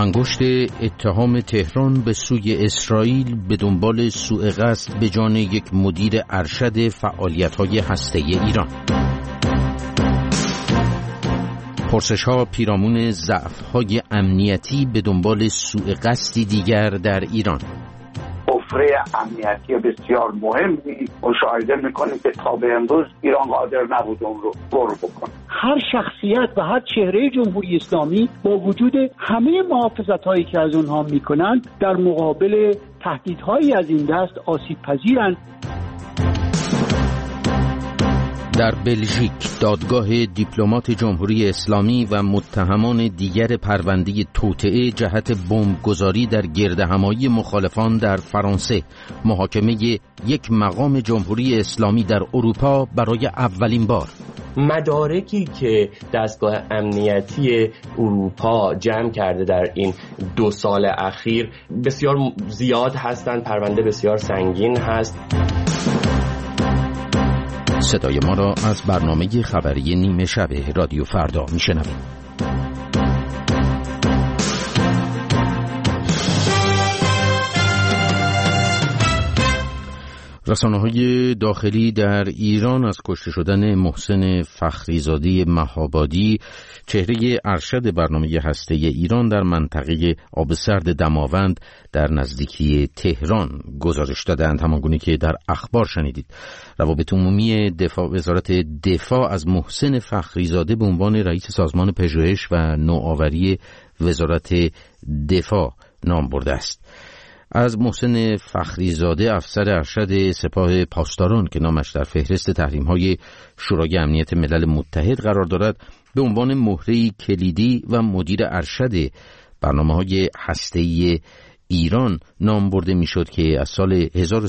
انگشت اتهام تهران به سوی اسرائیل به دنبال سوء قصد به جان یک مدیر ارشد فعالیت‌های هسته‌ای ایران. پرسش‌ها پیرامون ضعف‌های امنیتی به دنبال سوء قصدی دیگر در ایران. حفره امنیتی بسیار مهمی مشاهده می‌کنیم که تا به امروز ایران قادر نبود اون رو پر بکنه. هر شخصیت و هر چهره جمهوری اسلامی با وجود همه محافظت‌هایی که از اونها می‌کنند در مقابل تهدیدهایی از این دست آسیب پذیرند. در بلژیک دادگاه دیپلمات جمهوری اسلامی و متهمان دیگر پرونده توطئه جهت بمبگذاری در گردهمایی مخالفان در فرانسه محاکمه یک مقام جمهوری اسلامی در اروپا برای اولین بار. مدارکی که دستگاه امنیتی اروپا جمع کرده در این 2 سال اخیر بسیار زیاد هستند، پرونده بسیار سنگین هست. صدای ما را از برنامه خبری نیمه شب رادیو فردا میشنوید. رسانه‌های داخلی در ایران از کشته شدن محسن فخریزاده مهابادی، چهره ارشد برنامه هسته‌ای ایران در منطقه آب سرد دماوند در نزدیکی تهران گزارش دادند. همانگونه که در اخبار شنیدید، روابط عمومی وزارت دفاع از محسن فخریزاده به عنوان رئیس سازمان پژوهش و نوآوری وزارت دفاع نام برده است. از محسن فخریزاده افسر ارشد سپاه پاسداران که نامش در فهرست تحریم‌های شورای امنیت ملل متحد قرار دارد به عنوان مهره‌ای کلیدی و مدیر ارشد برنامه‌های هسته‌ای ایران نام برده می‌شد که از سال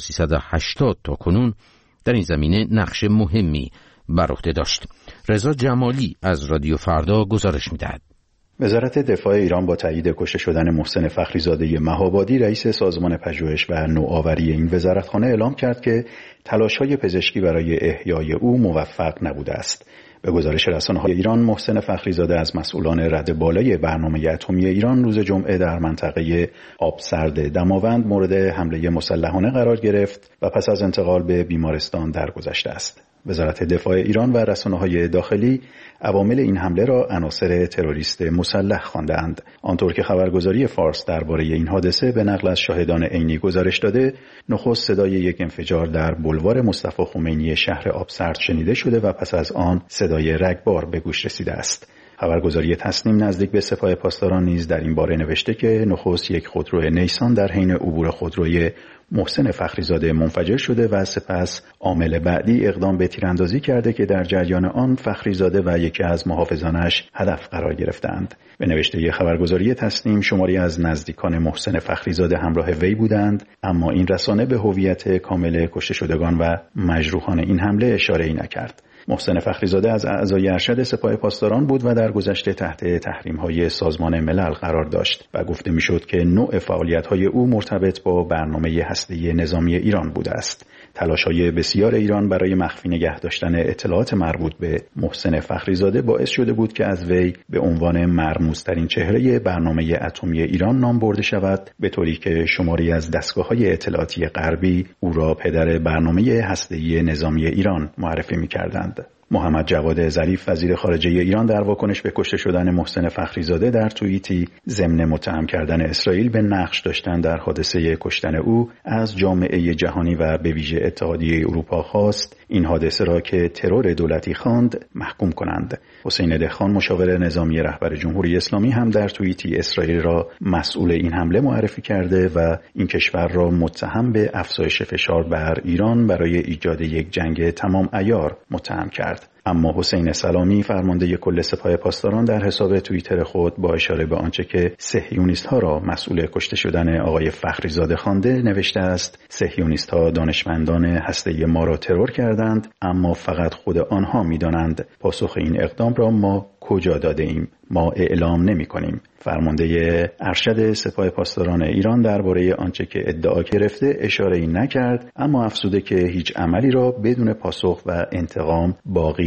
1380 تا کنون در این زمینه نقش مهمی بر عهده داشت. رضا جمالی از رادیو فردا گزارش می‌دهد. وزارت دفاع ایران با تایید کشته شدن محسن فخریزاده مهابادی رئیس سازمان پژوهش و نوآوری این وزارتخانه اعلام کرد که تلاش‌های پزشکی برای احیای او موفق نبوده است. به گزارش رسانه‌های ایران، محسن فخریزاده از مسئولان رده بالای برنامه اتمی ایران روز جمعه در منطقه آب سرد دماوند مورد حمله مسلحانه قرار گرفت و پس از انتقال به بیمارستان درگذشته است. وزارت دفاع ایران و رسانه‌های داخلی عوامل این حمله را عناصر تروریست مسلح خواندند. آنطور که خبرگزاری فارس درباره این حادثه به نقل از شاهدان عینی گزارش داده، نخست صدای یک انفجار در بلوار مصطفی خمینی شهر آبسرد شنیده شده و پس از آن صدای رگبار به گوش رسیده است. خبرگزاری تصنیم نزدیک به سپاه پاسداران نیز در این باره نوشته که نخست یک خودرو نیسان در حین عبور خودروی محسن فخریزاده منفجر شده و سپس عامل بعدی اقدام به تیراندازی کرده که در جریان آن فخریزاده و یکی از محافظانش هدف قرار گرفتند. به نوشته خبرگزاری تصنیم، شماری از نزدیکان محسن فخریزاده همراه وی بودند، اما این رسانه به هویت کامل کشته شدگان و مجروحان این حمله اشاره‌ای نکرد. محسن فخریزاده از اعضای ارشد سپاه پاسداران بود و در گذشته تحت تحریم‌های سازمان ملل قرار داشت و گفته می‌شد که نوع فعالیت‌های او مرتبط با برنامه هسته‌ای نظامی ایران بوده است. تلاش‌های بسیار ایران برای مخفی نگه داشتن اطلاعات مربوط به محسن فخریزاده باعث شده بود که از وی به عنوان مرموزترین چهره برنامه اتمی ایران نام برده شود، به طوری که شماری از دستگاه‌های اطلاعاتی غربی او را پدر برنامه هسته‌ای نظامی ایران معرفی می‌کردند. محمد جواد ظریف وزیر خارجه ایران در واکنش به کشته شدن محسن فخریزاده در توییتی ضمن متهم کردن اسرائیل به نقش داشتن در حادثه کشتن او از جامعه جهانی و به ویژه اتحادیه اروپا خواست این حادثه را که ترور دولتی خواند محکوم کنند. حسین دهخان مشاور نظامی رهبر جمهوری اسلامی هم در توییتی اسرائیل را مسئول این حمله معرفی کرده و این کشور را متهم به افزایش فشار بر ایران برای ایجاد یک جنگ تمام عیار متهم کرد. اما حسین سلامی فرمانده کل سپاه پاسداران در حساب توییتر خود با اشاره به آنچه که صهیونیست‌ها را مسئول کشته شدن آقای فخریزاده خوانده نوشته است: صهیونیست‌ها دانشمندان هسته‌ای ما را ترور کردند، اما فقط خود آنها می‌دانند پاسخ این اقدام را ما کجا داده ایم. ما اعلام نمی کنیم. فرمانده ارشد سپاه پاسداران ایران درباره آنچه که ادعا گرفته اشاره‌ای نکرد، اما افزوده که هیچ عملی را بدون پاسخ و انتقام باقی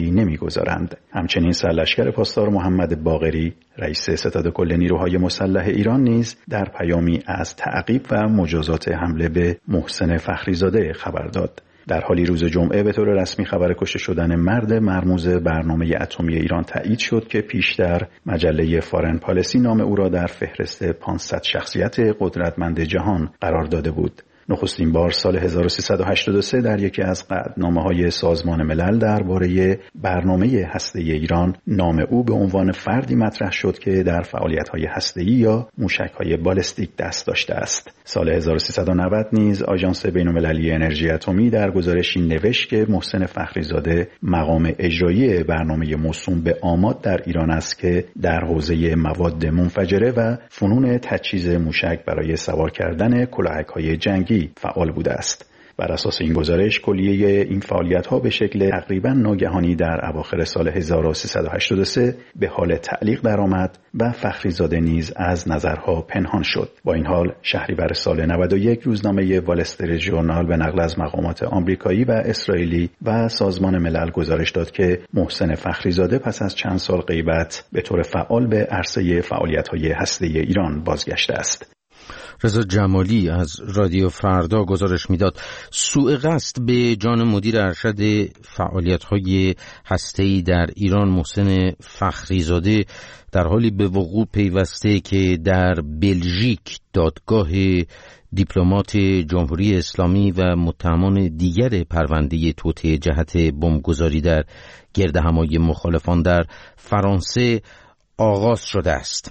باقی نمیگذارند. همچنین سرلشکر پاسدار محمد باقری رئیس ستاد کل نیروهای مسلح ایران نیز در پیامی از تعقیب و مجازات حمله به محسن فخریزاده خبر داد. در حالی روز جمعه به طور رسمی خبر کشته شدن مرد مرموز برنامه اتمی ایران تایید شد که پیشتر مجله فارن پالیسی نام او را در فهرست 500 شخصیت قدرتمند جهان قرار داده بود. نخستین بار سال 1383 در یکی از قطعنامه‌های سازمان ملل درباره برنامه هسته‌ای ایران نام او به عنوان فردی مطرح شد که در فعالیت‌های هسته‌ای یا موشک‌های بالستیک دست داشته است. سال 1390 نیز آژانس بین‌المللی انرژی اتمی در گزارشی نوشت که محسن فخریزاده مقام اجرایی برنامه موسوم به آماد در ایران است که در حوزه مواد منفجره و فنون تجهیز موشک برای سوار کردن کلاهک‌های جنگی فعال بوده است. بر اساس این گزارش کلیه این فعالیت‌ها به شکل تقریباً ناگهانی در اواخر سال 1383 به حال تعلیق درآمد و فخریزاده نیز از نظرها پنهان شد. با این حال شهریور سال 91 روزنامه وال استریت ژورنال به نقل از مقامات آمریکایی و اسرائیلی و سازمان ملل گزارش داد که محسن فخریزاده پس از چند سال غیبت به طور فعال به عرصه فعالیت‌های هسته‌ای ایران بازگشته است. رضا جمالی از رادیو فردا گزارش میداد سوء قصد به جان مدیر ارشد فعالیت‌های هسته‌ای در ایران محسن فخریزاده در حالی به وقوع پیوسته که در بلژیک دادگاه دیپلمات جمهوری اسلامی و متهمان دیگر پرونده توطئه جهت بمبگذاری در گردهمایی مخالفان در فرانسه آغاز شده است.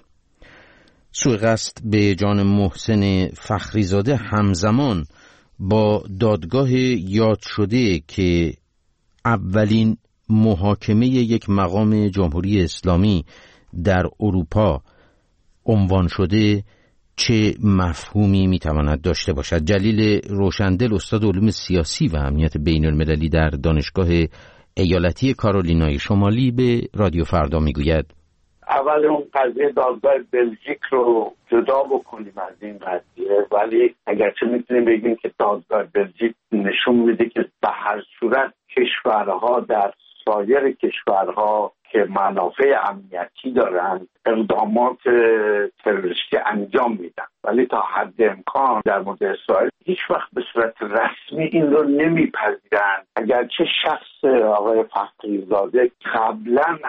سوء قصد به جان محسن فخریزاده همزمان با دادگاه یاد شده که اولین محاکمه یک مقام جمهوری اسلامی در اروپا عنوان شده چه مفهومی میتواند داشته باشد؟ جلیل روشندل استاد علوم سیاسی و امنیت بین المللی در دانشگاه ایالتی کارولینای شمالی به رادیو فردا میگوید اول اون قضیه دادگاه بلژیک رو جدا بکنیم از این قضیه، ولی اگرچه میتونیم بگیم که دادگاه بلژیک نشون میده که به هر صورت کشورها در سایر کشورها که منافع امنیتی دارند اقدامات تروریستی انجام میدن، ولی تا حد امکان در مورد اسرائیل هیچ وقت به صورت رسمی این رو نمیپذیرند. اگرچه شخص آقای فخریزاده قبلا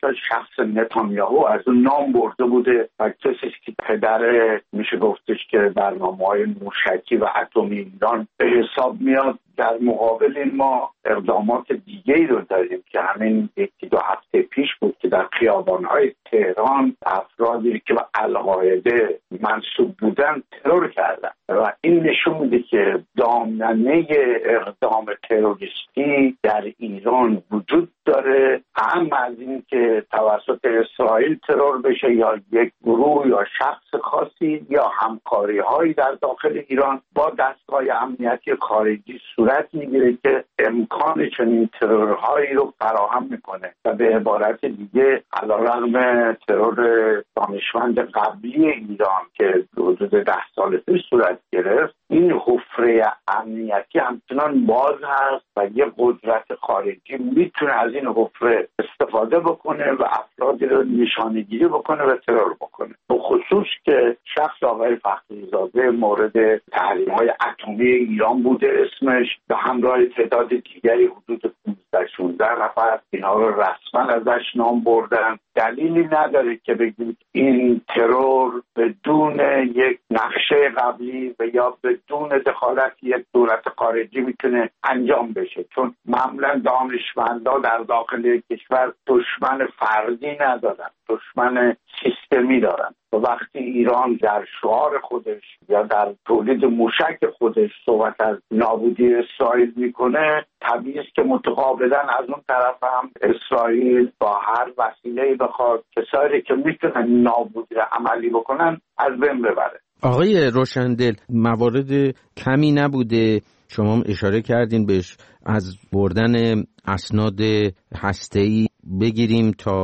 شخص نتانیاهو از اون نام برده بوده و کسی که پدر میشه گفتش که برنامه‌های موشکی و اتمی ایران به حساب میاد. در مقابل ما اقدامات دیگه‌ای رو داریم که همین یکی دو هفته پیش بود که در خیابان‌های تهران افرادی که به القاعده منسوب بودن ترور کردن و این نشون میده که دامنه اقدام تروریستی در ایران وجود داره، هم از این که توسط اسرائیل ترور بشه یا یک گروه یا شخص خاصی یا همکاری‌هایی در داخل ایران با دستگاه امنیتی خارجی صورت میگیره که امکان چنین ترورهایی رو فراهم میکنه و به عبارت دیگه علیرغم ترور دانشمند قبلی ایران که حدود 10 سال پیش صورت گرفت، این حفره امنیتی همچنان باز هست و یه قدرت خارجی میتونه از این حفره استفاده بکنه و افرادی رو نشانه‌گیری بکنه و ترور بکنه. به خصوص که شخص آقای فخریزاده مورد تحریم‌های اتمی ایران بوده، اسمش به همراه تعداد دیگری حدود 15-16 نفر اینها رو رسما ازش نام بردن. دلیلی نداره که بگیم این ترور بدون یک نقشه قبلی و یا بدون دخالت یک دولت خارجی میتونه انجام بشه، چون معمولا دانشمندا در داخل کشور دشمن فردی ندارن، دشمن سیستمی دارن و وقتی ایران در شعار خودش یا در تولید موشک خودش صحبت از نابودی اسرائیل میکنه، طبیعی است که متقابلا از اون طرف هم اسرائیل با هر وسیله‌ای بخواد کسایی که میتونن نابودی رو عملی بکنن از بین ببره. آقای روشندل، موارد کمی نبوده، شما اشاره کردین بهش، از بردن اسناد هسته‌ای بگیریم تا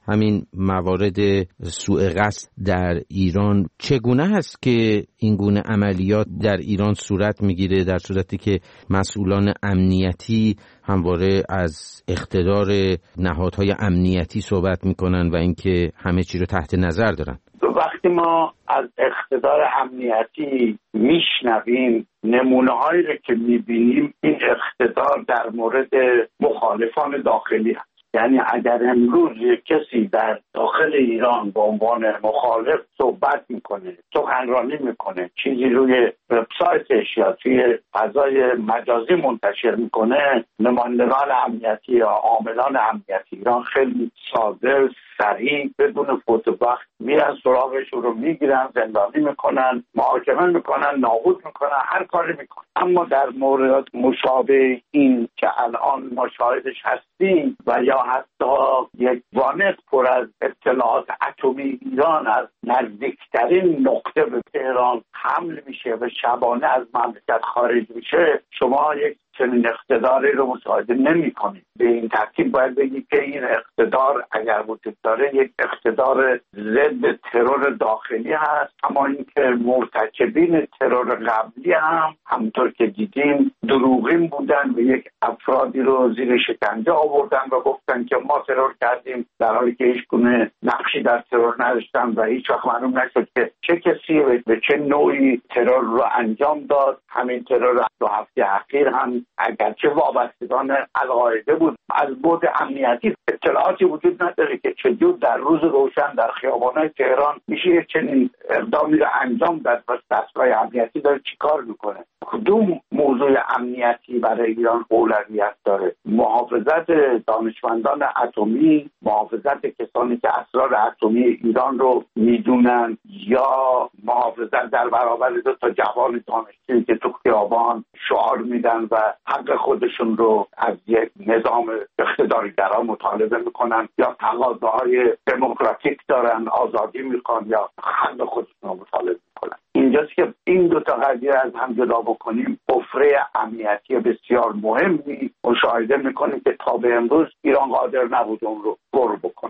همین موارد سوء قصد در ایران چگونه هست که این گونه عملیات در ایران صورت میگیره در صورتی که مسئولان امنیتی همواره از اقتدار نهادهای امنیتی صحبت میکنن و اینکه همه چی رو تحت نظر دارن؟ وقتی ما از اقتدار امنیتی میشنویم نمونه‌هایی رو که میبینیم این اقتدار در مورد مخالفان داخلی هست. یعنی اگر امروز یک کسی در داخل ایران به عنوان مخالف صحبت میکنه، سخنرانی میکنه، چیزی روی وبسایتش یا توی فضای مجازی منتشر میکنه، نمایندگان امنیتی یا عاملان امنیتی ایران خیلی ساده، سریع، بدون فوت وقت میرن سراغش رو میگیرن، زندانی میکنن، محاکمه میکنن، نابود میکنن، هر کاری میکنن. اما در مورد مشابه این که الان ما شاهدش هستیم و یا حتی یک وانت پر از اطلاعات اتمی ایران از نزدیکترین نقطه به تهران حمل میشه و شبانه از مملکت خارج میشه، شما یک چنین اقتداری رو مشاهده نمی کنید. به این ترتیب باید بگید که این اقتدار اگر وجود داره یک اقتدار ضد ترور داخلی هست، اما اینکه مرتکبین ترور قبلی هم همونطور که دیدیم دروغین بودن و یک افرادی رو زیر شکنجه آوردن و گفتن که ما ترور کردیم، در حالی که هیچ گونه نقشی در ترور نداشتن و هیچ وقت معلوم نشد که چه کسی به چه نوعی ترور رو انجام داد. همین ترور 2 هفته اخیر هم اگرچه وابستگان القاعده بود، از بعد امنیتی اطلاعاتی وجود نداره که چجور در روز روشن در خیابان‌های تهران میشه چنین اقدامی رو انجام داد و دستگاه امنیتی داره چیکار میکنه. کدوم موضوع امنیتی برای ایران اولویت داره؟ محافظت دانشمندان اتمی، محافظت کسانی که اسرار اتمی ایران رو میدونن، یا محافظت در برابر 2 تا جوان دانشجویی که تو خیابان شعار میدن و حق خودشون رو از یک نظام اقتدارگرا مطالبه میکنن، یا تقاضاهای دموکراتیک دارن، آزادی میخوان یا حق خودشون رو مطالبه میکنن. اینجاست که این 2 تا قضیه از هم جدا بکنیم، حفره امنیتی بسیار مهمی مشاهده میکنیم که تا به امروز ایران قادر نبود اون رو پر بکنه.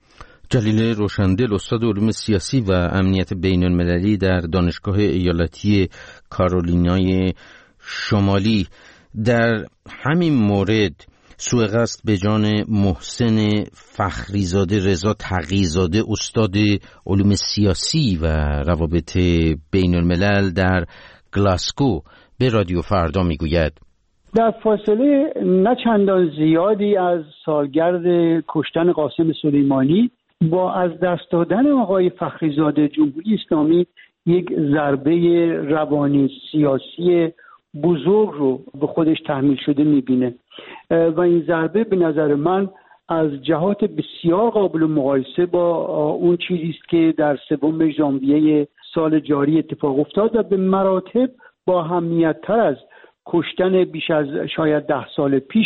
جلیل روشندل، استاد علوم سیاسی و امنیت بین المللی در دانشگاه ایالتی کارولینای شمالی، در همین مورد سوء قصد به جان محسن فخریزاده رضا تقی‌زاده، استاد علوم سیاسی و روابط بین الملل در گلاسگو، به رادیو فردا میگوید: در فاصله نه چندان زیادی از سالگرد کشتن قاسم سلیمانی با از دست دادن آقای فخریزاده، جمهوری اسلامی یک ضربه روانی سیاسی بزرگ رو به خودش تحمیل شده میبینه و این ضربه به نظر من از جهات بسیار قابل مقایسه با اون چیزی است که در 3 ژانویه سال جاری اتفاق افتاد و به مراتب با اهمیت‌تر از کشتن بیش از شاید 10 سال پیش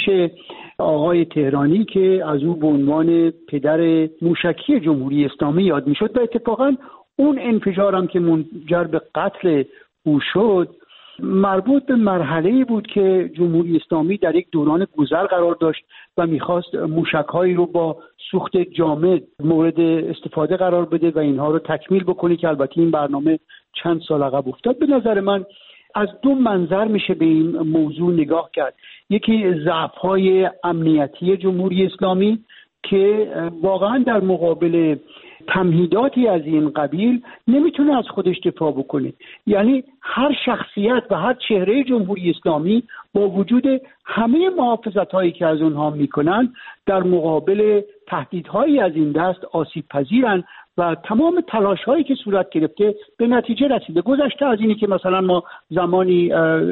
آقای تهرانی که از او به عنوان پدر موشکی جمهوری اسلامی یاد میشد و اتفاقا اون انفجار هم که منجر به قتل او شد مربوط به مرحله‌ای بود که جمهوری اسلامی در یک دوران گذر قرار داشت و میخواست موشک‌هایی رو با سوخت جامد مورد استفاده قرار بده و اینها رو تکمیل بکنه که البته این برنامه چند سال عقب افتاد. به نظر من از 2 منظر میشه به این موضوع نگاه کرد. یکی ضعف‌های امنیتی جمهوری اسلامی که واقعا در مقابل تمهیداتی از این قبیل نمیتونه از خودش دفاع بکنه. یعنی هر شخصیت و هر چهره جمهوری اسلامی با وجود همه محافظت‌هایی که از اونها میکنن در مقابل تهدیدهایی از این دست آسیب پذیرن و تمام تلاش‌هایی که صورت گرفته به نتیجه رسیده. گذشته از اینی که مثلا ما زمانی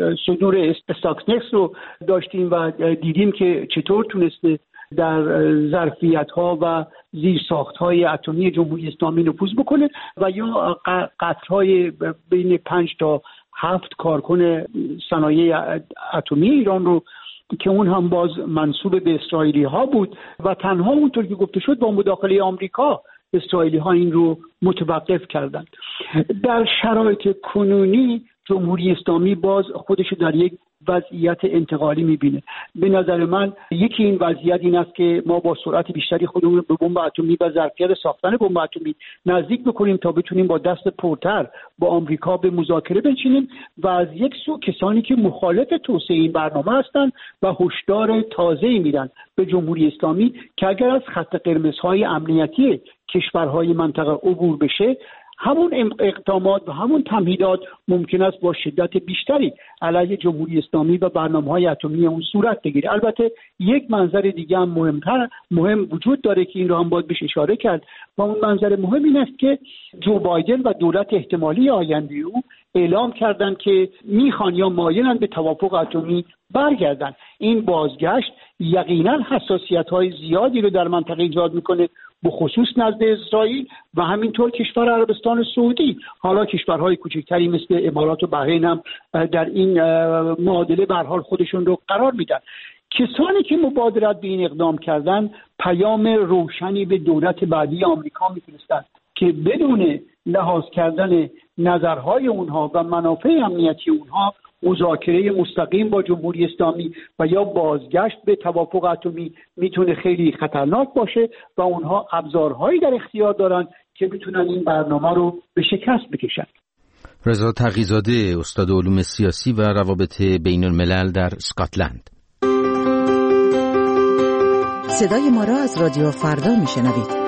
صدور استاکسنکس رو داشتیم و دیدیم که چطور تونسته در ظرفیت‌ها و زیرساخت‌های اتمی جمهوری اسلامی نفوذ بکنه و یا قتل‌های بین 5 تا 7 کارکن صنایع اتمی ایران رو که اون هم باز منسوب به اسرائیلی‌ها بود و تنها اونطور که گفته شد با مداخله آمریکا اسرائیلی‌ها این رو متوقف کردند. در شرایط کنونی جمهوری اسلامی باز خودش در یک وضعیت انتقالی میبینه. به نظر من یکی این وضعیت این است که ما با سرعت بیشتری خودمون به بمب اتمی و ظرفیت ساختن بمب اتمی نزدیک بکنیم تا بتونیم با دست پرتر با آمریکا به مذاکره بنشینیم و از یک سو کسانی که مخالف توسعه این برنامه هستند و هشدار تازه‌ای میدن به جمهوری اسلامی که اگر از خط قرمزهای امنیتی کشورهای منطقه عبور بشه، همون اقدامات و همون تمهیدات ممکن است با شدت بیشتری علیه جمهوری اسلامی و برنامه‌های اتمی اون صورت بگیره. البته یک منظر دیگه هم مهم وجود داره که این رو هم باید بهش اشاره کرد و اون منظر مهم این است که جو بایدن و دولت احتمالی آینده او اعلام کردن که میخوان یا مایلن به توافق اتمی برگردن. این بازگشت یقینا حساسیت‌های زیادی رو در منطقه ایجاد میکنه، به خصوص نزد اسرائیل و همینطور کشور عربستان سعودی. حالا کشورهای کوچکتری مثل امارات و بحرین هم در این معادله به هر حال خودشون رو قرار میدن. کسانی که مبادرت به این اقدام کردن پیام روشنی به دولت بعدی آمریکا میفرستند که بدون لحاظ کردن نظرهای اونها و منافع امنیتی اونها مذاکره مستقیم با جمهوری اسلامی و یا بازگشت به توافق اتمی میتونه خیلی خطرناک باشه و اونها ابزارهایی در اختیار دارن که میتونن این برنامه رو به شکست بکشن. رضا تقی‌زاده، استاد علوم سیاسی و روابط بین الملل در اسکاتلند. صدای ما را از رادیو فردا میشنوید.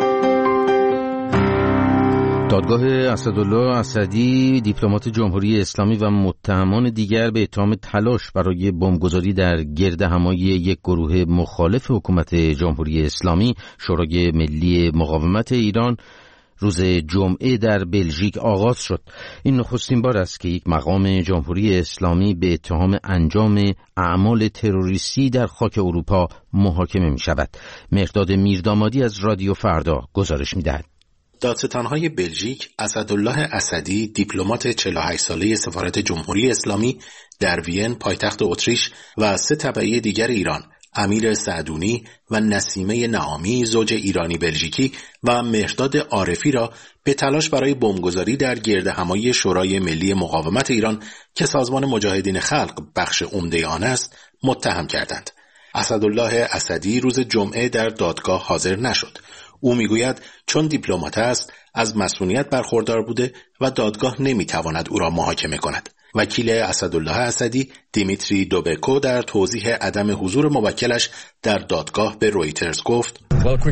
دادگاه اسدالله اسدی دیپلمات جمهوری اسلامی و متهمان دیگر به اتهام تلاش برای بمبگذاری در گردهمایی یک گروه مخالف حکومت جمهوری اسلامی شورای ملی مقاومت ایران روز جمعه در بلژیک آغاز شد. این نخستین بار است که یک مقام جمهوری اسلامی به اتهام انجام اعمال تروریستی در خاک اروپا محاکمه می شود. مهرداد میردامادی از رادیو فردا گزارش می دهد. دادستان‌های بلژیک اسدالله اسدی، دیپلمات 48 ساله سفارت جمهوری اسلامی در وین پایتخت اتریش و 3 تبعی دیگر ایران، امیر سعدونی و نسیمه نعامی زوج ایرانی بلژیکی و مهرداد عارفی را به تلاش برای بمبگذاری در گردهمایی شورای ملی مقاومت ایران که سازمان مجاهدین خلق بخش عمده آن است، متهم کردند. اسدالله اسدی روز جمعه در دادگاه حاضر نشد. او میگوید چون دیپلمات است از مسئولیت برخوردار بوده و دادگاه نمیتواند او را محاکمه کند. وکیل اسدالله اسدی دیمیتری دوبکو در توضیح عدم حضور موکلش در دادگاه به رویترز گفت: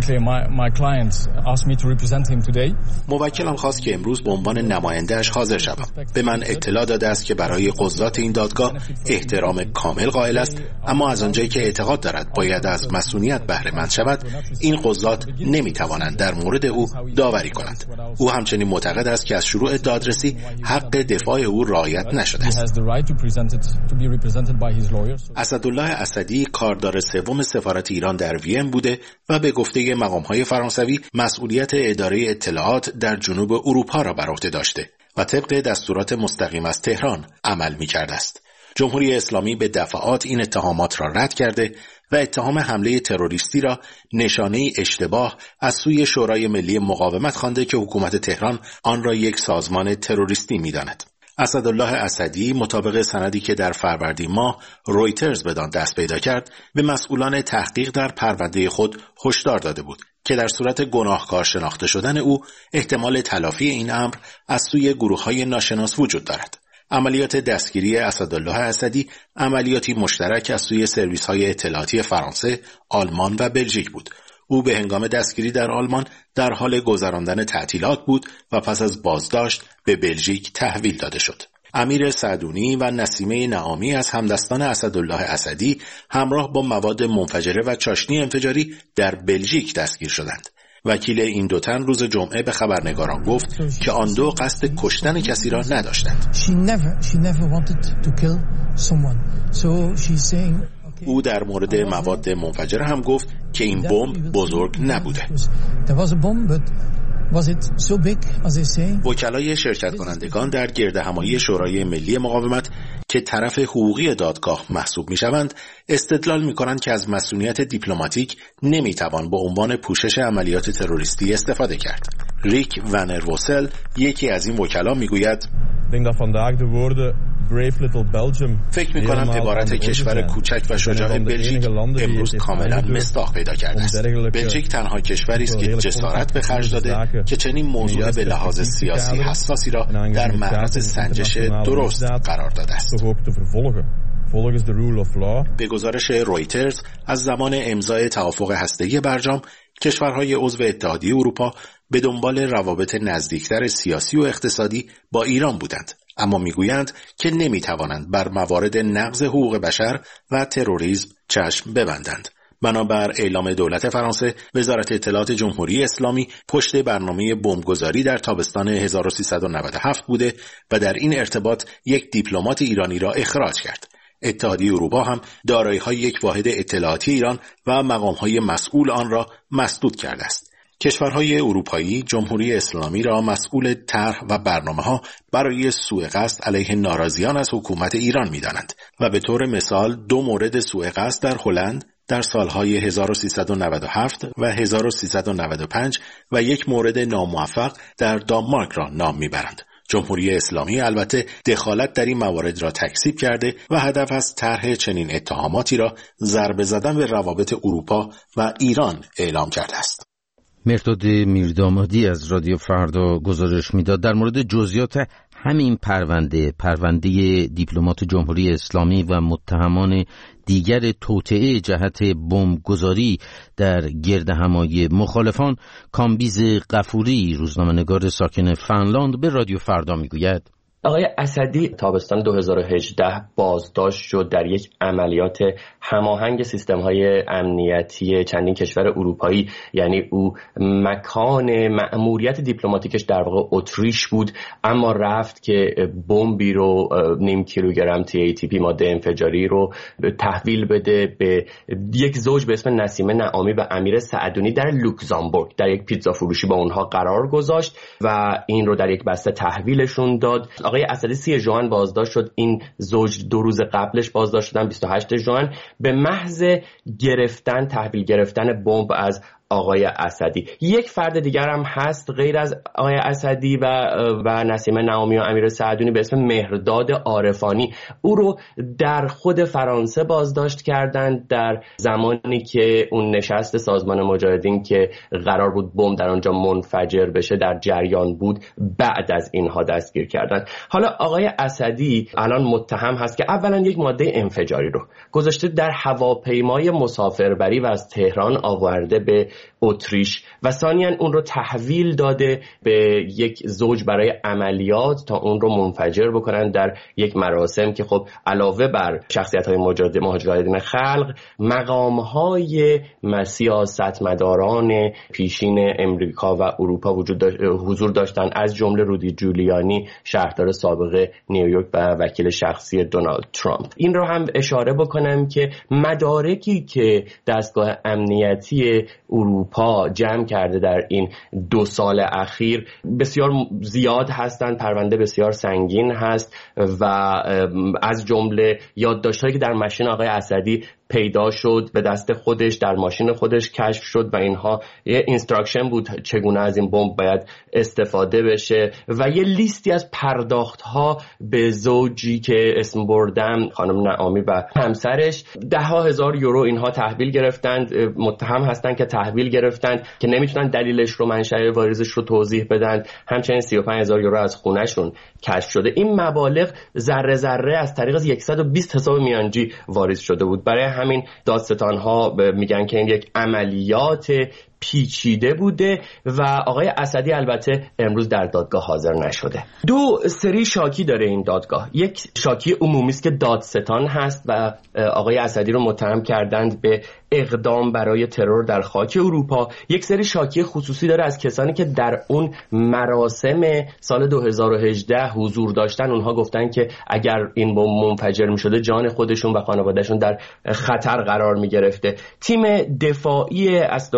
موکلم خواست که امروز به عنوان نماینده‌اش حاضر شوم. به من اطلاع داده است که برای قضات این دادگاه احترام کامل قائل است، اما از آنجایی که اعتقاد دارد باید از مسئولیت بهره مند شود، این قضات نمیتوانند در مورد او داوری کنند. او همچنین معتقد است که از شروع دادرسی حق دفاع او رعایت نشده است. اسدالله اسدی کاردار سوم سفارت ایران در وین بوده و به گفته مقام‌های فرانسوی مسئولیت اداره اطلاعات در جنوب اروپا را بر عهده داشته و طبق دستورات مستقیم از تهران عمل می‌کرده است. جمهوری اسلامی به دفعات این اتهامات را رد کرده و اتهام حمله تروریستی را نشانه اشتباه از سوی شورای ملی مقاومت خوانده که حکومت تهران آن را یک سازمان تروریستی می‌داند. اسدالله اسدی مطابق سندی که در فروردین ماه رویترز بدان دست پیدا کرد به مسئولان تحقیق در پرونده خود هشدار داده بود که در صورت گناهکار شناخته شدن او احتمال تلافی این امر از سوی گروه‌های ناشناس وجود دارد. عملیات دستگیری اسدالله اسدی عملیاتی مشترک از سوی سرویس‌های اطلاعاتی فرانسه، آلمان و بلژیک بود. او به هنگام دستگیری در آلمان در حال گذراندن تعطیلات بود و پس از بازداشت به بلژیک تحویل داده شد. امیر سعدونی و نسیمه نعامی از همدستان اسدالله اسدی همراه با مواد منفجره و چاشنی انفجاری در بلژیک دستگیر شدند. وکیل این دو تن روز جمعه به خبرنگاران گفت که آن دو قصد کشتن کسی را نداشتند. او در مورد مواد منفجره هم گفت که این بمب بزرگ نبوده. وکلای شرکت کنندگان در گردهمایی شورای ملی مقاومت که طرف حقوقی دادگاه محسوب می‌شوند استدلال می‌کنند که از مسئولیت دیپلماتیک نمی‌توان به عنوان پوشش عملیات تروریستی استفاده کرد. ریک ونروسل یکی از این وکلا می‌گوید: فکر می‌کنم عبارت کشور کوچک و شجاع بلژیک امروز کاملا مصداق پیدا کرده است. بلژیک تنها کشوری است که جسارت به خرج داده که چنین موضوع به لحاظ سیاسی حساسی را در معرض سنجش درست قرار داده است. به گزارش رویترز از زمان امضای توافق هسته‌ای برجام، کشورهای عضو اتحادیه اروپا به دنبال روابط نزدیکتر سیاسی و اقتصادی با ایران بودند، اما میگویند که نمیتوانند بر موارد نقض حقوق بشر و تروریسم چشم ببندند. بنابر اعلام دولت فرانسه، وزارت اطلاعات جمهوری اسلامی پشت برنامه بمبگذاری در تابستان 1397 بوده و در این ارتباط یک دیپلمات ایرانی را اخراج کرد. اتحادیه اروپا هم دارایی‌های یک واحد اطلاعاتی ایران و مقام‌های مسئول آن را مسدود کرده است. کشورهای اروپایی جمهوری اسلامی را مسئول طرح و برنامه‌ها برای سوء قصد علیه ناراضیان از حکومت ایران می‌دانند و به طور مثال 2 مورد سوء قصد در هلند در سالهای 1397 و 1395 و یک مورد ناموفق در دانمارک را نام می‌برند. جمهوری اسلامی البته دخالت در این موارد را تکذیب کرده و هدف از طرح چنین اتهاماتی را ضربه زدن به روابط اروپا و ایران اعلام کرده است. مرداد میردامادی از رادیو فردا گزارش میداد در مورد جزئیات همین پرونده دیپلمات جمهوری اسلامی و متهمان دیگر توطئه جهت بمبگذاری در گردهمایی مخالفان. کامبیز غفوری، روزنامه‌نگار ساکن فنلاند، به رادیو فردا میگوید آقای اسدی تابستان 2018 بازداشت شد در یک عملیات هماهنگ سیستم‌های امنیتی چندین کشور اروپایی، یعنی او مکان مأموریت دیپلماتیکش در واقع اتریش بود، اما رفت که بمبی رو 0.5 کیلوگرم TATP ماده انفجاری رو تحویل بده به یک زوج به اسم نسیمه نعامی و امیر سعدونی در لوکزامبورگ. در یک پیتزا فروشی با اونها قرار گذاشت و این رو در یک بسته تحویلشون داد. آقای اسدی 30 ژوئن بازداشت شد. این زوج 2 روز قبلش بازداشت شدن 28 ژوئن به محض تحویل گرفتن بمب از آقای اسدی. یک فرد دیگر هم هست غیر از آقای اسدی و نسیمه نعامی و امیر سعدونی به اسم مهرداد عارفانی. او رو در خود فرانسه بازداشت کردند در زمانی که اون نشست سازمان مجاهدین که قرار بود بمب در آنجا منفجر بشه در جریان بود، بعد از اینها دستگیر کردند. حالا آقای اسدی الان متهم هست که اولا یک ماده انفجاری رو گذاشته در هواپیمای مسافربری و از تهران آورده به اتریش و ثانیاً اون رو تحویل داده به یک زوج برای عملیات تا اون رو منفجر بکنن در یک مراسم که خب علاوه بر شخصیت‌های مجاهدین خلق، مقام‌های سیاستمداران پیشین امریکا و اروپا حضور داشتن، از جمله رودی جولیانی، شهردار سابق نیویورک و وکیل شخصی دونالد ترامپ. این رو هم اشاره بکنم که مدارکی که دستگاه امنیتی اروپا جمع کرده در این 2 سال اخیر بسیار زیاد هستند، پرونده بسیار سنگین هست و از جمله یادداشت‌هایی که در ماشین آقای اسدی پیدا شد به دست خودش در ماشین خودش کشف شد و اینها یه اینستراکشن بود چگونه از این بمب باید استفاده بشه و یه لیستی از پرداخت‌ها به زوجی که اسم بردم، خانم نعامی و همسرش، 10,000 یورو اینها تحویل گرفتند. متهم هستند که تحویل گرفتند که نمیتونن دلیلش رو، منشأ واریزش رو توضیح بدن. همچنین 35,000 یورو از خونه‌شون کشف شده. این مبالغ ذره ذره از طریق 120 حساب میانجی واریز شده بود. برای همین دادستان‌ها میگن که این یک عملیات پیچیده بوده و آقای اسدی البته امروز در دادگاه حاضر نشده. 2 سری شاکی داره این دادگاه. یک شاکی عمومی است که دادستان هست و آقای اسدی رو متهم کردند به اقدام برای ترور در خاک اروپا. یک سری شاکی خصوصی داره از کسانی که در اون مراسم سال 2018 حضور داشتن. اونها گفتن که اگر این بمب منفجر می‌شده جان خودشون و خانواده‌شون در خطر قرار می‌گرفته. تیم دفاعی اسدالله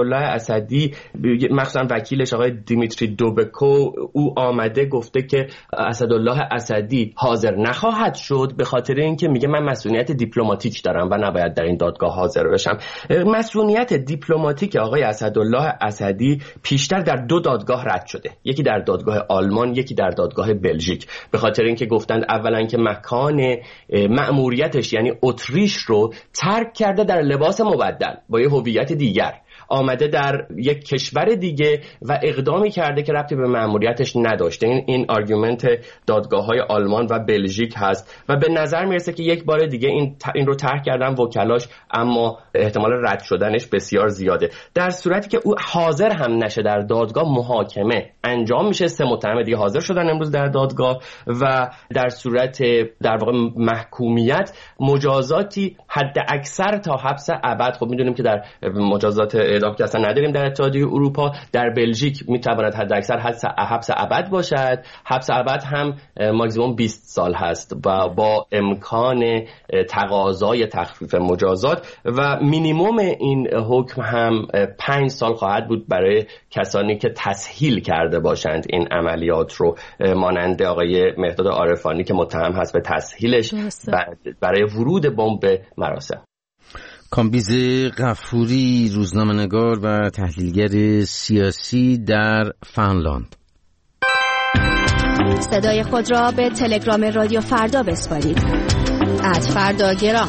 اسدی، مثلا وکیلش آقای دیمیتری دوبکو، او آمده گفته که اسدالله اسدی حاضر نخواهد شد به خاطر اینکه میگه من مسئولیت دیپلماتیک دارم و نباید در این دادگاه حاضر بشم. مسئولیت دیپلماتیک آقای اسدالله اسدی پیشتر در 2 دادگاه رد شده، یکی در دادگاه آلمان، یکی در دادگاه بلژیک، به خاطر اینکه گفتند اولا که مکان مأموریتش یعنی اتریش رو ترک کرده در لباس مبدل با یه هویت دیگر، آمده در یک کشور دیگه و اقدامی کرده که ربطی به مأموریتش نداشته. این آرگومنت دادگاه‌های آلمان و بلژیک هست و به نظر میرسه که یک بار دیگه این رو طرح کردن وکلاش، اما احتمال رد شدنش بسیار زیاده. در صورتی که او حاضر هم نشه در دادگاه، محاکمه انجام میشه. 3 متهم دیگه حاضر شدن امروز در دادگاه و در صورت در واقع محکومیت مجازاتی حد اکثر تا حبس ابد. خب میدونیم که در مجازات اعدام که اصلا نداریم در اتحادیه اروپا، در بلژیک میتواند حد اکثر حبس ابد باشد، حبس ابد هم ماکسیموم 20 سال هست و با امکان تقاضای تخفیف مجازات و مینیمم این حکم هم 5 سال خواهد بود برای کسانی که تسهیل کرده باشند این عملیات رو، مانند آقای مهداد عارفانی که متهم هست به تسهیلش برای ورود بمب به مراسم. کامبیز غفوری، روزنامه‌نگار و تحلیلگر سیاسی در فنلاند. صدای خود را به تلگرام رادیو فردا بسپارید. @فرداگرام.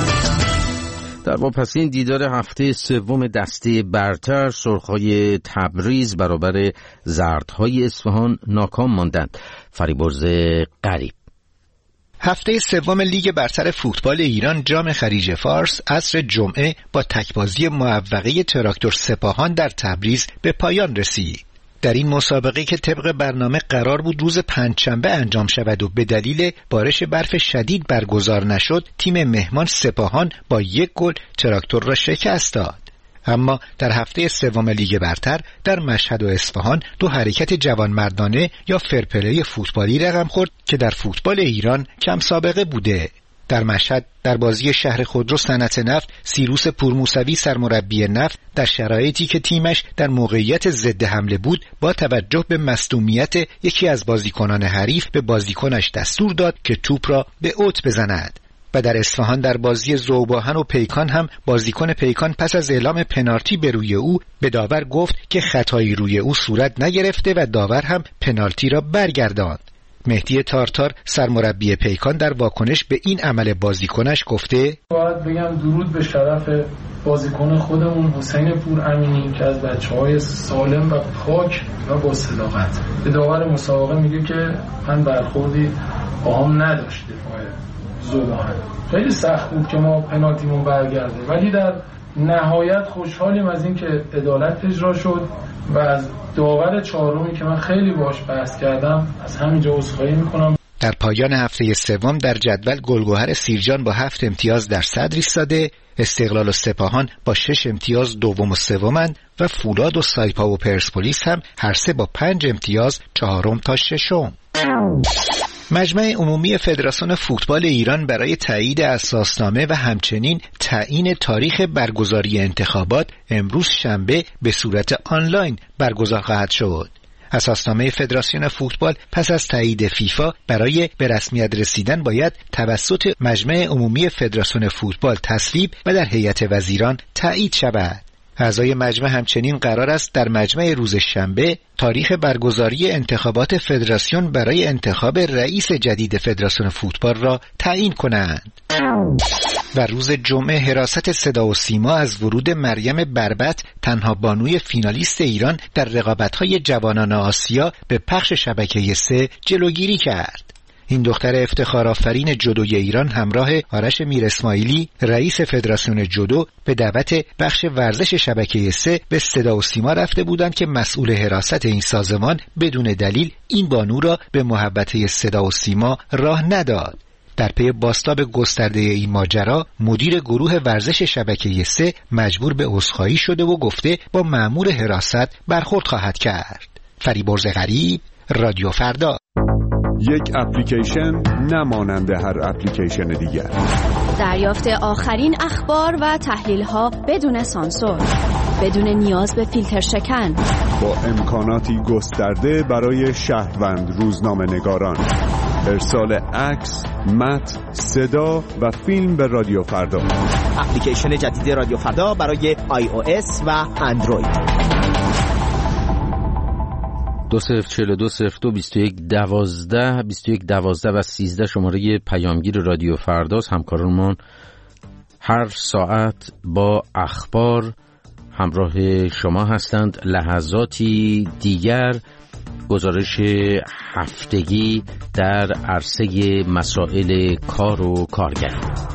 در واپسین دیدار هفته 3 دسته برتر، سرخ‌های تبریز برابر زردهای اصفهان ناکام ماندند. فریبرز غریب. هفته 3 لیگ برتر فوتبال ایران جام خلیج فارس عصر جمعه با تک‌بازی موفقه تراکتور سپاهان در تبریز به پایان رسید. در این مسابقه که طبق برنامه قرار بود روز پنجشنبه انجام شود و به دلیل بارش برف شدید برگزار نشد، تیم مهمان سپاهان با 1 گل تراکتور را شکست داد. اما در هفته 3 لیگ برتر در مشهد و اصفهان 2 حرکت جوانمردانه یا فرپلی فوتبالی رقم خورد که در فوتبال ایران کم سابقه بوده. در مشهد در بازی شهر خودرو صنعت نفت، سیروس پورموسوی سرمربی نفت در شرایطی که تیمش در موقعیت ضد حمله بود با توجه به مصدومیت یکی از بازیکنان حریف به بازیکنش دستور داد که توپ را به اوت بزند. و در اصفهان در بازی ذوباهن و پیکان هم بازیکن پیکان پس از اعلام پنالتی به روی او به داور گفت که خطایی روی او صورت نگرفته و داور هم پنالتی را برگرداند. مهدی تارتار سرمربی پیکان در واکنش به این عمل بازیکنش گفته: باید بگم درود به شرف بازیکن خودمون حسین پورامینی که از بچه‌های سالم و پاک و با صداقت به داور مسابقه میگه که من برخوردی با هم نداشت. دفاع ذوباهن خیلی سخت بود که ما پنالتیمون برگرده، ولی در نهایت خوشحالیم از این که عدالت اجرا شد و از داور 4 که من خیلی باش بحث کردم از همینجا عذرخواهی میکنم. در پایان هفته 3 در جدول گلگهر سیرجان با 7 امتیاز در صدر ایستاده، استقلال و سپاهان با 6 امتیاز دوم و سومند و فولاد و سایپا و پرسپولیس هم هر سه با 5 امتیاز چهارم تا ششم. مجمع عمومی فدراسیون فوتبال ایران برای تایید اساسنامه و همچنین تعیین تاریخ برگزاری انتخابات امروز شنبه به صورت آنلاین برگزار خواهد شد. اساسنامه فدراسیون فوتبال پس از تایید فیفا برای به رسمیت رسیدن باید توسط مجمع عمومی فدراسیون فوتبال تصویب و در هیئت وزیران تایید شود. اعضای مجمع همچنین قرار است در مجمع روز شنبه تاریخ برگزاری انتخابات فدراسیون برای انتخاب رئیس جدید فدراسیون فوتبال را تعیین کنند. و روز جمعه حراست صدا و سیما از ورود مریم بربط تنها بانوی فینالیست ایران در رقابت‌های جوانان آسیا به پخش شبکه 3 جلوگیری کرد. این دختر افتخارآفرین جودوی ایران همراه آرش میر اسماعیلی رئیس فدراسیون جودو به دعوت بخش ورزش شبکه 3 به صدا و سیما رفته بودند که مسئول حراست این سازمان بدون دلیل این بانو را به محوطه صدا و سیما راه نداد. در پی بازتاب گسترده این ماجرا مدیر گروه ورزش شبکه 3 مجبور به عذرخواهی شده و گفته با مأمور حراست برخورد خواهد کرد. فریبرز غریب، رادیو فردا. یک اپلیکیشن نماننده هر اپلیکیشن دیگر. دریافت آخرین اخبار و تحلیل‌ها بدون سانسور، بدون نیاز به فیلتر شکن، با امکاناتی گسترده برای شهروند روزنامه‌نگاران. ارسال عکس، متن، صدا و فیلم به رادیو فردا. اپلیکیشن جدید رادیو فردا برای iOS و اندروید. 2042022112 و 13 شماره پیامگیر رادیو فرداست. همکارانمان هر ساعت با اخبار همراه شما هستند. لحظاتی دیگر گزارش هفتگی در عرصه مسائل کار و کارگر.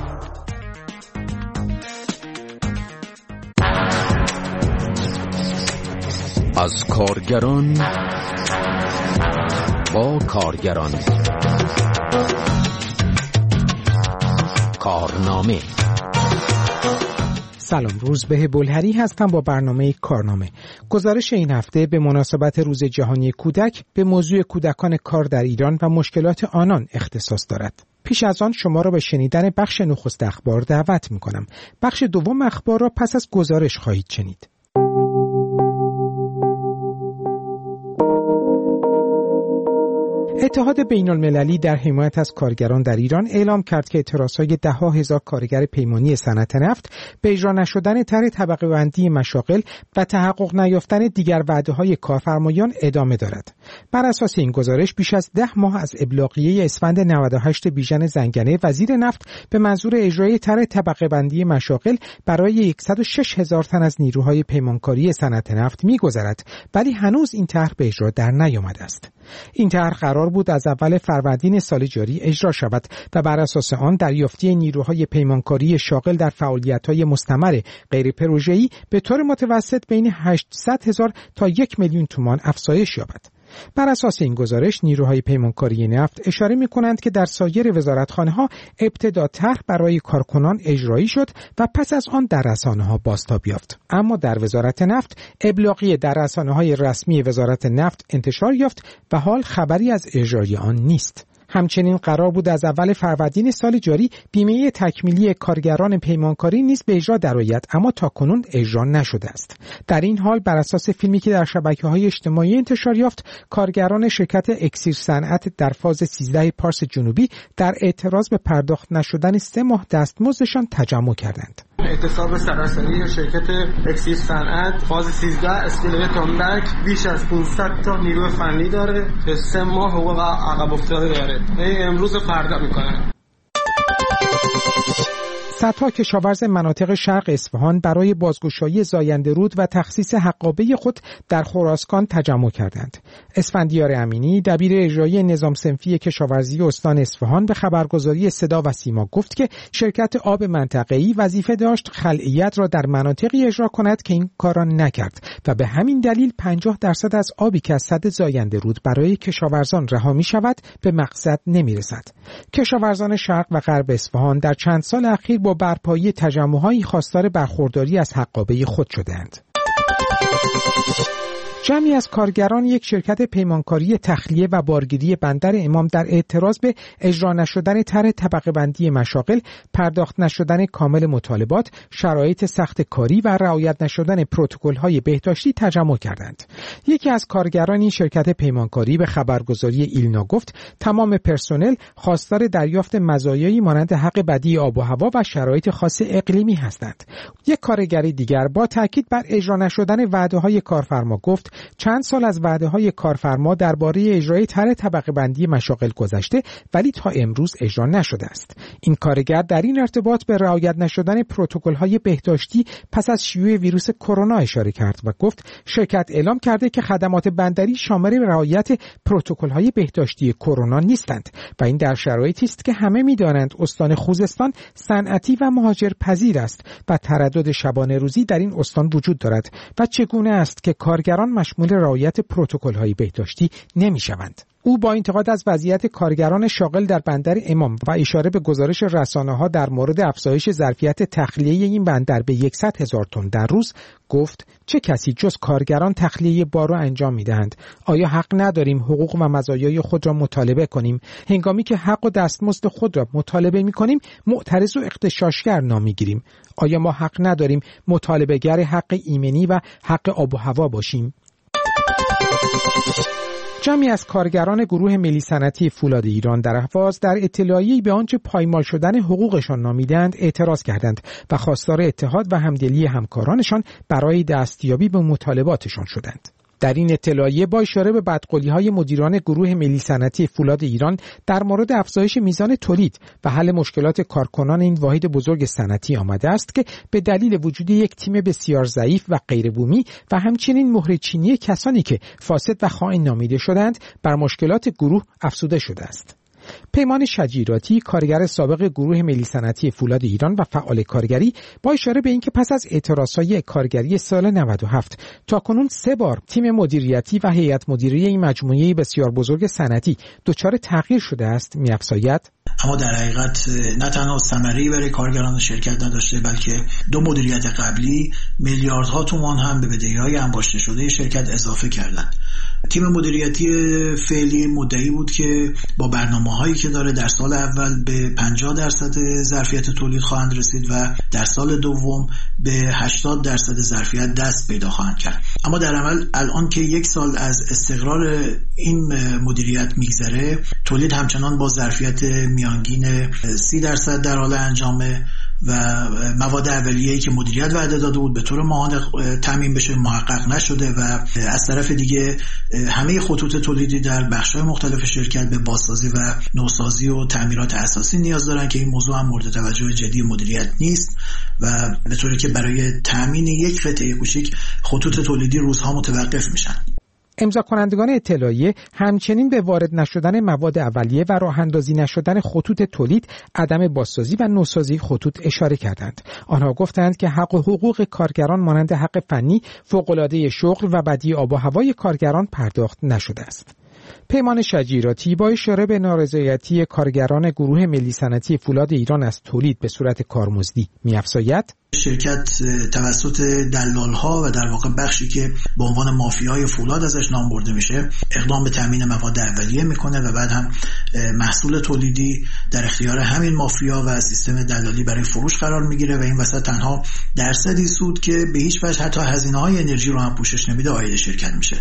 از کارگران با کارگران. کارنامه. سلام، روزبه بلهری هستم با برنامه کارنامه. گزارش این هفته به مناسبت روز جهانی کودک به موضوع کودکان کار در ایران و مشکلات آنان اختصاص دارد. پیش از آن شما را به شنیدن بخش نخست اخبار دعوت می‌کنم. بخش دوم اخبار را پس از گزارش خواهید شنید. اتحاد بین‌المللی در حمایت از کارگران در ایران اعلام کرد که اعتراضهای ده‌ها هزار کارگر پیمانی صنعت نفت به اجرا نشدن طرح طبقه بندی مشاغل و تحقق نیافتن دیگر وعده‌های کارفرمایان ادامه دارد. بر اساس این گزارش بیش از 10 ماه از ابلاغیه اسفند 98 بیژن زنگنه وزیر نفت به منظور اجرای طرح طبقه بندی مشاغل برای 106,000 تن از نیروهای پیمانکاری صنعت نفت می‌گذرد، ولی هنوز این طرح به اجرا در نیامده است. این طرح قرار بود از اول فروردین سال جاری اجرا شود و بر اساس آن دریافتی نیروهای پیمانکاری شاغل در فعالیت‌های مستمر غیر پروژه‌ای به طور متوسط بین 800,000 تا 1,000,000 تومان افزایش یابد. بر اساس این گزارش نیروهای پیمانکاری نفت اشاره می‌کنند که در سایر وزارتخانه‌ها ابتدا طرح برای کارکنان اجرایی شد و پس از آن در رسانه‌ها بازتاب یافت، اما در وزارت نفت ابلاغیه در رسانه‌های رسمی وزارت نفت انتشار یافت و حال خبری از اجرای آن نیست. همچنین قرار بود از اول فروردین سال جاری بیمه تکمیلی کارگران پیمانکاری نیز به اجرا درآید، اما تاکنون اجرا نشده است. در این حال بر اساس فیلمی که در شبکه‌های اجتماعی انتشار یافت، کارگران شرکت اکسیر صنعت در فاز 13 پارس جنوبی در اعتراض به پرداخت نشدن 3 ماه دستمزدشان تجمع کردند. اعتصاب سراسری شرکت اکسیر صنعت فاز 13 اسکله تنبک بیش از 500 تا نیروی فنی داره که 3 ماه حقوق عقب افتاده داره. امروز فردا میکنن. صدها کشاورز مناطق شرق اصفهان برای بازگشایی زاینده رود و تخصیص حقابه خود در خراسان تجمع کردند. اسفندیار امینی، دبیر اجرایی نظام صنفی کشاورزی استان اصفهان، به خبرگزاری صدا و سیما گفت که شرکت آب منطقه‌ای وظیفه داشت خلعیت را در مناطقی اجرا کند که این کار را نکرد و به همین دلیل 50% از آبی که از سد زاینده رود برای کشاورزان رها می‌شود به مقصد نمی‌رسد. کشاورزان شرق و غرب اصفهان در چند سال اخیر با برپایی تجمع‌هایی خواستار برخورداری از حقابه خود شدند. جمعی از کارگران یک شرکت پیمانکاری تخلیه و بارگیری بندر امام در اعتراض به اجرا نشدن طرح طبقه بندی مشاغل، پرداخت نشدن کامل مطالبات، شرایط سخت کاری و رعایت نشدن پروتکل‌های بهداشتی تجمع کردند. یکی از کارگران این شرکت پیمانکاری به خبرگزاری ایلنا گفت تمام پرسنل خواستار دریافت مزایایی مانند حق بدی آب و هوا و شرایط خاص اقلیمی هستند. یک کارگر دیگر با تاکید بر اجرا نشدن وعده‌های کارفرما گفت چند سال از وعده‌های کارفرما درباره اجرای طرح طبقه بندی مشاغل گذشته، ولی تا امروز اجرا نشده است. این کارگر در این ارتباط به رعایت نشدن پروتکل‌های بهداشتی پس از شیوع ویروس کرونا اشاره کرد و گفت شرکت اعلام کرده که خدمات بندری شامل رعایت پروتکل‌های بهداشتی کرونا نیستند و این در شرایطی است که همه می‌دانند استان خوزستان صنعتی و مهاجرپذیر است و تردد شبانه روزی در این استان وجود دارد و چگونه است که کارگران مشمول رعایت پروتکل‌های بهداشتی نمی‌شوند. او با انتقاد از وضعیت کارگران شاغل در بندر امام و اشاره به گزارش رسانه‌ها در مورد افزایش ظرفیت تخلیه این بندر به 100,000 تن در روز گفت چه کسی جز کارگران تخلیه بار را انجام می‌دهند؟ آیا حق نداریم حقوق و مزایای خود را مطالبه کنیم؟ هنگامی که حق و دستمزد خود را مطالبه می‌کنیم معترض و اغتشاشگر نام می‌گیریم. آیا ما حق نداریم مطالبه‌گر حق ایمنی و حق آب و هوا باشیم؟ جمعی از کارگران گروه ملی صنعتی فولاد ایران در اهواز در اطلاعیه‌ای به آنچه پایمال شدن حقوقشان نامیدند اعتراض کردند و خواستار اتحاد و همدلی همکارانشان برای دستیابی به مطالباتشان شدند. در این اطلاعیه با اشاره به بدقولی‌های مدیران گروه ملی صنعتی فولاد ایران در مورد افزایش میزان تولید و حل مشکلات کارکنان این واحد بزرگ صنعتی آمده است که به دلیل وجود یک تیم بسیار ضعیف و غیر بومی و همچنین مهر چینی کسانی که فاسد و خائن نامیده شدند بر مشکلات گروه افزوده شده است. پیمان شجیراتی، کارگر سابق گروه ملی صنعتی فولاد ایران و فعال کارگری، با اشاره به اینکه پس از اعتراضهای کارگری سال 97 تاکنون 3 بار تیم مدیریتی و هیئت مدیره این مجموعه بسیار بزرگ صنعتی دچار تغییر شده است، می‌افزاید اما در حقیقت نه تنها ثمره‌ای برای کارگران شرکت نداشته، بلکه 2 مدیریت قبلی میلیاردها تومان هم به بدهی‌های انباشته شده شرکت اضافه کردند. تیم مدیریتی فعلی مدعی بود که با برنامه‌هایی که داره در سال اول به 50% ظرفیت تولید خواهند رسید و در سال دوم به 80% ظرفیت دست پیدا خواهند کرد. اما در عمل الان که 1 سال از استقرار این مدیریت میگذره، تولید همچنان با ظرفیت میانگین 30% در حال انجامه و مواد اولیه‌ای که مدیریت وعده داده بود به طور ماهانه تامین بشه محقق نشده و از طرف دیگه همه خطوط تولیدی در بخش‌های مختلف شرکت به بازسازی و نوسازی و تعمیرات اساسی نیاز دارن که این موضوع هم مورد توجه جدی مدیریت نیست و به طوری که برای تامین یک قطعه کوچیک خطوط تولیدی روزها متوقف میشن. امضا کنندگان اطلاعیه همچنین به وارد نشدن مواد اولیه و راه اندازی نشدن خطوط تولید، عدم بازسازی و نوسازی خطوط اشاره کردند. آنها گفتند که حق و حقوق کارگران مانند حق فنی، فوق‌العاده شغل و بدی آب و هوای کارگران پرداخت نشده است. پیمان شجیراتی با اشاره به نارضایتی کارگران گروه ملی صنعتی فولاد ایران از تولید به صورت کارمزدی می‌افزاید شرکت توسط دلال‌ها و در واقع بخشی که به عنوان مافیای فولاد ازش نام برده میشه اقدام به تامین مواد اولیه میکنه و بعد هم محصول تولیدی در اختیار همین مافیا و سیستم دلالی برای فروش قرار میگیره و این وسط تنها درصدی سود که به هیچ وجه حتی هزینه‌های انرژی رو هم پوشش نمیده عاید شرکت میشه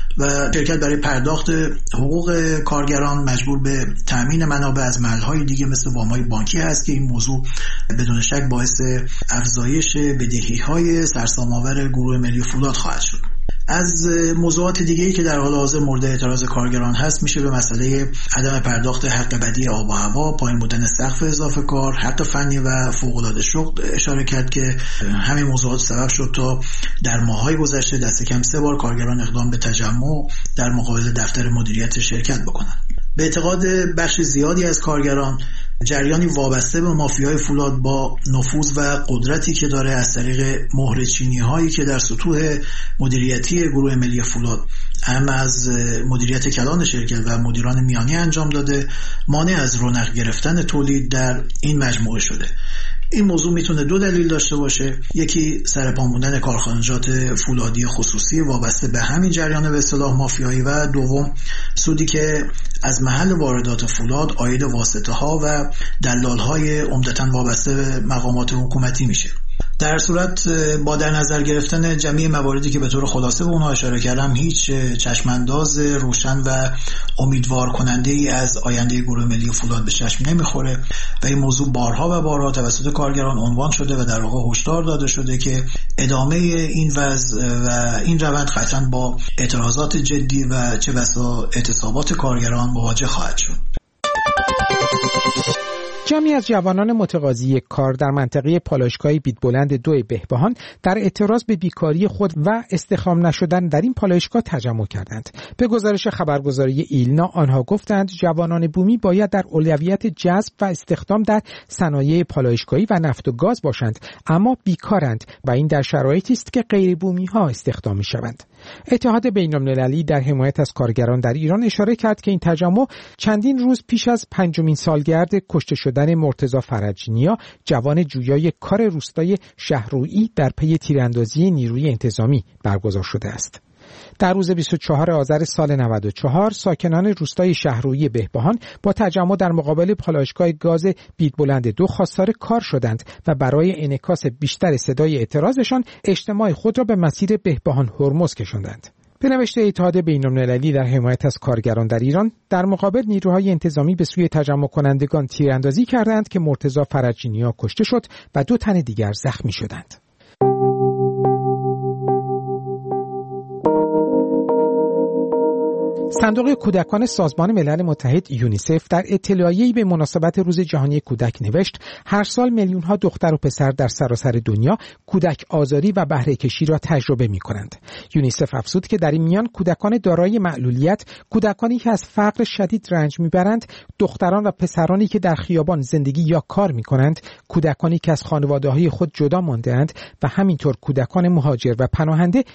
و شرکت برای پرداخت حقوق کارگران مجبور به تامین منابع از محل‌های دیگه مثل وام‌های بانکی هست که این موضوع بدون شک باعث افزایش بدهی‌های سرسام‌آور گروه ملی فولاد خواهد شد. از موضوعات دیگه‌ای که در حال حاضر مورد اعتراض کارگران هست میشه به مسئله عدم پرداخت حق بدی آب و هوا، پایین بودن سقف اضافه کار، حق فنی و فوق‌العاده شغل اشاره کرد که همین موضوعات سبب شد تا در ماه‌های گذشته دست کم 3 بار کارگران اقدام به تجمع در مقابل دفتر مدیریت شرکت بکنند. به اعتقاد بخش زیادی از کارگران جریانی وابسته به مافیای فولاد با نفوذ و قدرتی که داره از طریق مهر چینی هایی که در سطوح مدیریتی گروه ملی فولاد هم از مدیریت کلان شرکت و مدیران میانی انجام داده مانع از رونق گرفتن تولید در این مجموعه شده. این موضوع میتونه 2 دلیل داشته باشه. یکی سرپا موندن کارخانجات فولادی خصوصی وابسته به همین جریان به اصطلاح مافیایی و دوم سودی که از محل واردات فولاد عاید واسطه ها و دلال های عمدتاً وابسته به مقامات حکومتی میشه. در صورت با در نظر گرفتن جمعی مواردی که به طور خلاصه به اونها اشاره کردم هیچ چشمانداز روشن و امیدوار کننده ای از آینده گروه ملی فولاد به چشم نمیخوره و این موضوع بارها و بارها توسط کارگران عنوان شده و در واقع هشدار داده شده که ادامه این وضع و این روند قطعاً با اعتراضات جدی و چه بسا اعتصابات کارگران مواجه خواهد شد. جمعی از جوانان متقاضی کار در منطقه پالایشگاه بیدبلند 2 بهبهان در اعتراض به بیکاری خود و استخدام نشدن در این پالایشگاه تجمع کردند. به گزارش خبرگزاری ایلنا آنها گفتند جوانان بومی باید در اولویت جذب و استخدام در صنایع پالایشگاهی و نفت و گاز باشند، اما بیکارند و این در شرایطی است که غیر بومی ها استخدام می‌شوند. اتحاد بین‌المللی در حمایت از کارگران در ایران اشاره کرد که این تجمع چندین روز پیش از 5مین سالگرد کشته شدن مرتضی فرجی نیا، جوان جویای کار روستای شهرویی در پی تیراندازی نیروی انتظامی برگزار شده است. در روز 24 آذر سال 94 ساکنان روستای شهرویی بهبهان با تجمع در مقابل پالایشگاه گاز بیدبلند 2 خواستار کار شدند و برای انعکاس بیشتر صدای اعتراضشان اجتماع خود را به مسیر بهبهان هرمز کشاندند. به نوشته اتحاد بین‌المللی در حمایت از کارگران در ایران، در مقابل نیروهای انتظامی به سوی تجمع کنندگان تیراندازی کردند که مرتضی فرجی نیا کشته شد و 2 تن دیگر زخمی شدند. صندوق کودکان سازمان ملل متحد یونیسف در اطلاعیه‌ای به مناسبت روز جهانی کودک نوشت هر سال میلیون‌ها دختر و پسر در سراسر دنیا کودک آزاری و بهره کشی را تجربه می‌کنند. یونیسف افزود که در این میان کودکان دارای معلولیت، کودکانی که از فقر شدید رنج می‌برند، دختران و پسرانی که در خیابان زندگی یا کار می‌کنند، کودکانی که از خانواده‌های خود جدا مانده‌اند و همینطور کودکان مهاجر و پناهنده